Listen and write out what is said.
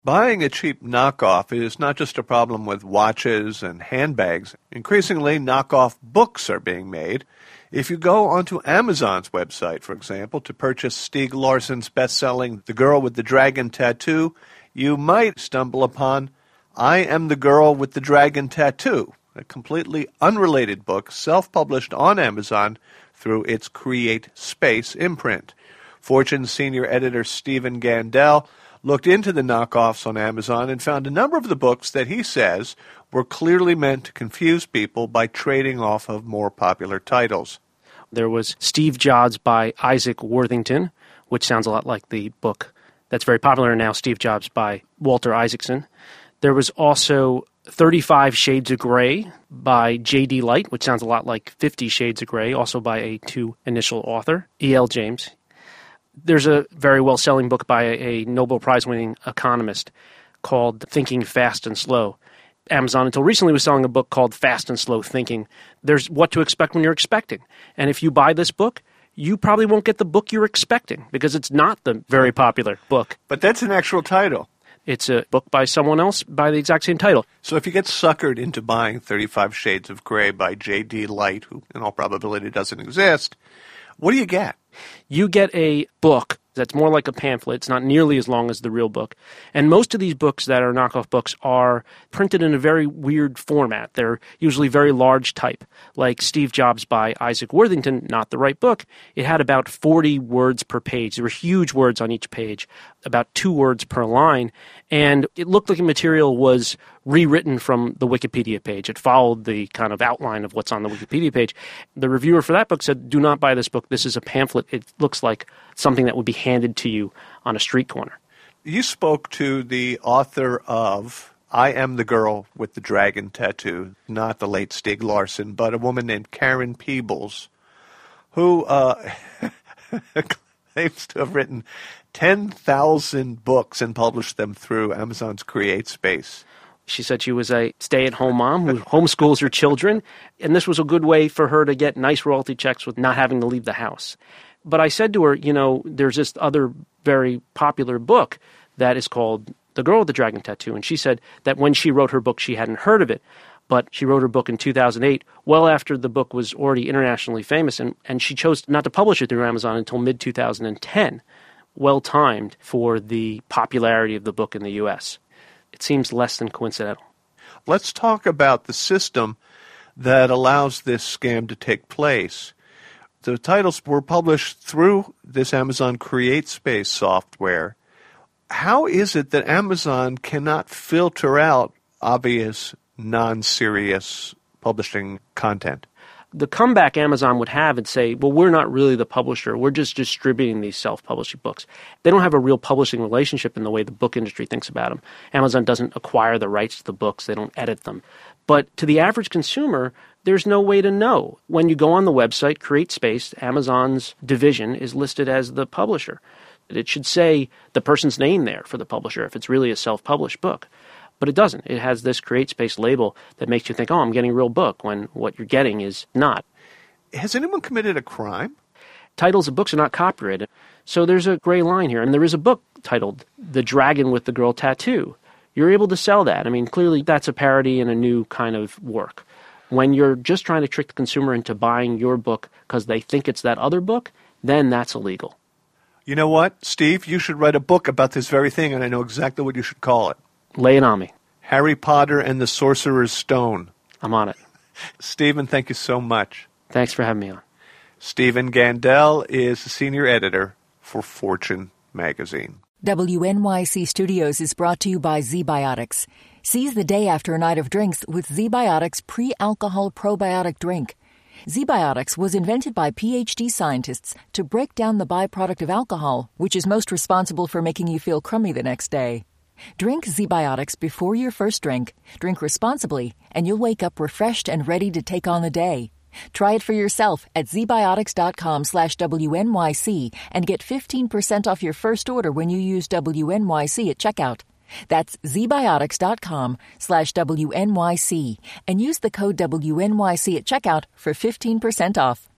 Buying a cheap knockoff is not just a problem with watches and handbags. Increasingly, knockoff books are being made. If you go onto Amazon's website, for example, to purchase Stieg Larsson's best-selling The Girl with the Dragon Tattoo, you might stumble upon I Am the Girl with the Dragon Tattoo, a completely unrelated book self-published on Amazon through its Create Space imprint. Fortune's senior editor Stephen Gandel looked into the knockoffs on Amazon and found a number of the books that he says were clearly meant to confuse people by trading off of more popular titles. There was Steve Jobs by Isaac Worthington, which sounds a lot like the book that's very popular now, Steve Jobs by Walter Isaacson. There was also 35 Shades of Grey by J.D. Light, which sounds a lot like 50 Shades of Grey, also by a two-initial author, E.L. James. There's a very well-selling book by a Nobel Prize-winning economist called Thinking Fast and Slow. Amazon, until recently, was selling a book called Fast and Slow Thinking. There's what to expect when you're expecting. And if you buy this book, you probably won't get the book you're expecting because it's not the very popular book. But that's an actual title. It's a book by someone else by the exact same title. So if you get suckered into buying 35 Shades of Grey by J.D. Light, who in all probability doesn't exist, what do you get? You get a book that's more like a pamphlet. It's not nearly as long as the real book. And most of these books that are knockoff books are printed in a very weird format. They're usually very large type. Like Steve Jobs by Isaac Worthington, not the right book. It had about 40 words per page. There were huge words on each page, about 2 words per line. And it looked like the material was rewritten from the Wikipedia page. It followed the kind of outline of what's on the Wikipedia page. The reviewer for that book said, do not buy this book. This is a pamphlet. It looks like something that would be handed to you on a street corner. You spoke to the author of I Am the Girl with the Dragon Tattoo, not the late Stieg Larsson, but a woman named Karen Peebles, who claims to have written 10,000 books and published them through Amazon's Create Space. She said she was a stay-at-home mom who homeschools her children, and this was a good way for her to get nice royalty checks with not having to leave the house. But I said to her, there's this other very popular book that is called The Girl with the Dragon Tattoo, and she said that when she wrote her book, she hadn't heard of it, but she wrote her book in 2008, well after the book was already internationally famous, and she chose not to publish it through Amazon until mid-2010, well-timed for the popularity of the book in the U.S. It seems less than coincidental. Let's talk about the system that allows this scam to take place. The titles were published through this Amazon Create Space software. How is it that Amazon cannot filter out obvious, non-serious publishing content? The comeback Amazon would have and say, well, we're not really the publisher. We're just distributing these self-publishing books. They don't have a real publishing relationship in the way the book industry thinks about them. Amazon doesn't acquire the rights to the books. They don't edit them. But to the average consumer, there's no way to know. When you go on the website, Create Space, Amazon's division is listed as the publisher. It should say the person's name there for the publisher if it's really a self-published book. But it doesn't. It has this Create Space label that makes you think, oh, I'm getting a real book, when what you're getting is not. Has anyone committed a crime? Titles of books are not copyrighted. So there's a gray line here. And there is a book titled The Dragon with the Girl Tattoo. You're able to sell that. I mean, clearly that's a parody and a new kind of work. When you're just trying to trick the consumer into buying your book because they think it's that other book, then that's illegal. You know what, Steve? You should write a book about this very thing, and I know exactly what you should call it. Lay it on me. Harry Potter and the Sorcerer's Stone. I'm on it. Stephen, thank you so much. Thanks for having me on. Stephen Gandel is the senior editor for Fortune magazine. WNYC Studios is brought to you by ZBiotics. Seize the day after a night of drinks with ZBiotics pre-alcohol probiotic drink. ZBiotics was invented by PhD scientists to break down the byproduct of alcohol, which is most responsible for making you feel crummy the next day. Drink ZBiotics before your first drink, drink responsibly, and you'll wake up refreshed and ready to take on the day. Try it for yourself at zbiotics.com/WNYC and get 15% off your first order when you use WNYC at checkout. That's zbiotics.com/WNYC and use the code WNYC at checkout for 15% off.